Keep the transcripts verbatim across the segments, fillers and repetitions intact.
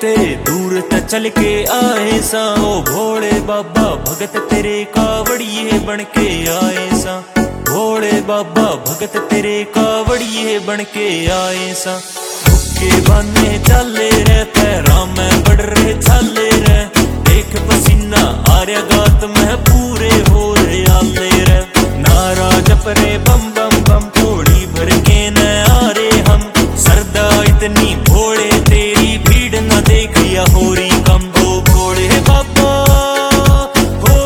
तेरे दूर त चल के आए सा। ओ भोले बाबा भगत तेरे कावड़िए बन के आए सा। भोले बाबा भगत तेरे कावड़िए बन के आए सा। भुक्के बाने चाले रे पैरा में बढ़ रहे छाले रे। देख पसीना आर्या गात में पूरे हो रे आले रे। नारा जप रे बम बम बम थोड़ी भर के न आ रे हम। सरदा इतनी भोले तेरी भीड़ न देखिया होरी कम। हो भोले बाबा हो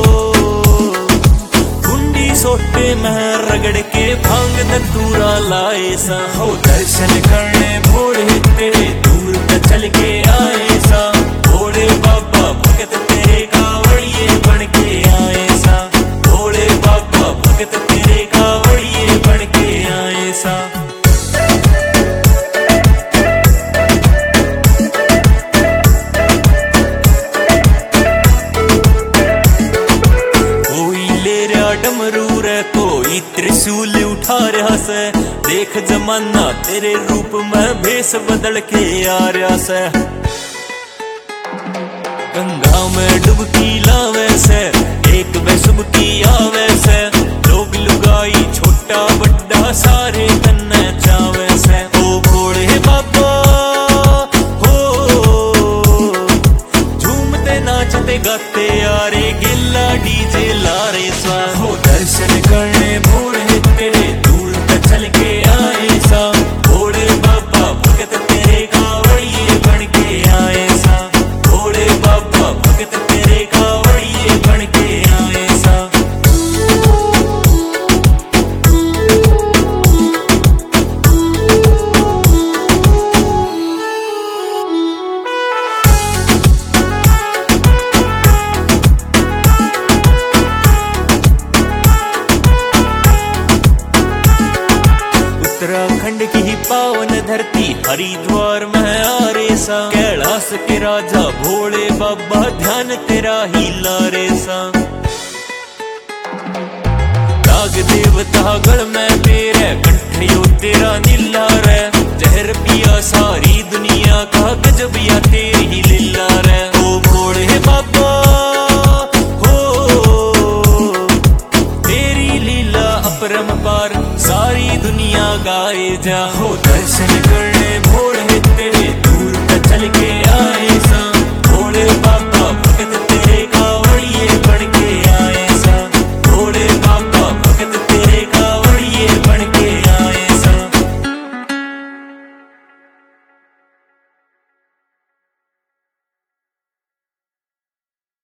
कुंडी सोटे में रगड़ के भांग धतूरा लाए सा। हो दर्शन करने भोले तेरे दूर त चल के आए सा। भोले बाबा भगत तेरे कावड़िए बन के आए सा। भोले बाबा भगत तेरे कावड़िए बन के आए सा। डमरू रे कोई त्रिशूल उठा रहा से। देख जमाना तेरे रूप में भेष बदल के आ रहा से। गंगा में डुबकी लावे से एक वे सुबकी आवे से। लोग लुगाई छोटा बड़ा सारे कन्ने चावे से। ओ भोले बाबा हो झूमते नाचते गाते यारे गिल्ला डीजे लारे सा। हो दर्शन करने भोले तेरे दूर त चल के आए सा। भोले बाबा भगत तेरे कावड़िए बन के आए सा। भोले बाबा भगत तेरे कावड़िए बन के आए सा। उत्तराखंड की ही पावन धरती हरिद्वार में आ रे सा। कैलाश के राजा भोले बाबा ध्यान तेरा ही ला रे सा। नाग देवता गढ़ में तेरे कंठियो तेरा नीला रे। जहर पिया सारी दुनिया का गजबिया तेरी ही लीला रे। ओ भोले बाबा तेरी लीला अपरंपार सारी दुनिया गाए जा। हो